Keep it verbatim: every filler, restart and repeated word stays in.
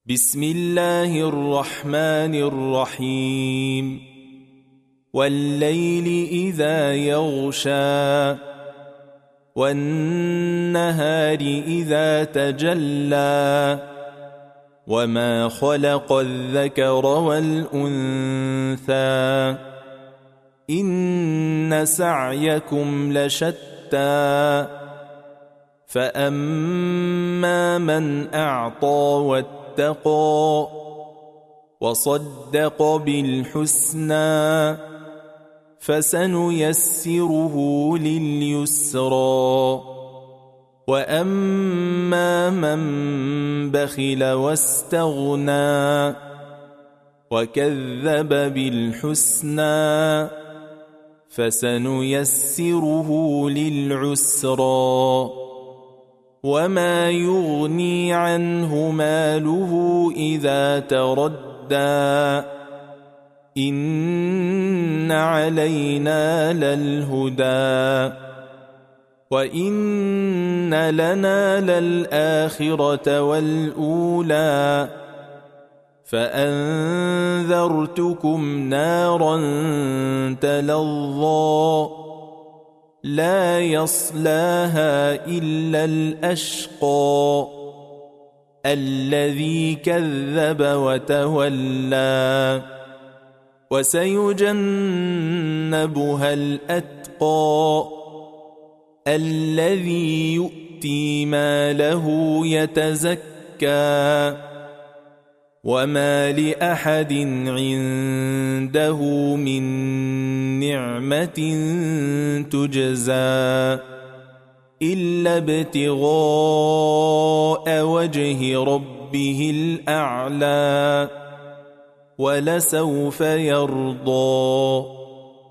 بسم الله الرحمن الرحيم والليل إذا يغشى والنهار إذا تجلى وما خلق الذكر والأنثى إن سعيكم لشتى فأما من أعطى واتقى وصدق بالحسنى فسنيسره لليسرى وأما من بخل واستغنى وكذب بالحسنى فسنيسره للعسرى وما يغني عنه ماله إذا تردى إن علينا للهدى وإن لنا للآخرة والأولى فأنذرتكم نارا تلظى لا يصلاها إلا الأشقى الذي كذب وتولى وسيجنبها الأتقى الذي يؤتي ماله يتزكى وما لأحد عنده من نعمة تجزى إلا ابتغاء وجه ربه الأعلى ولسوف يرضى.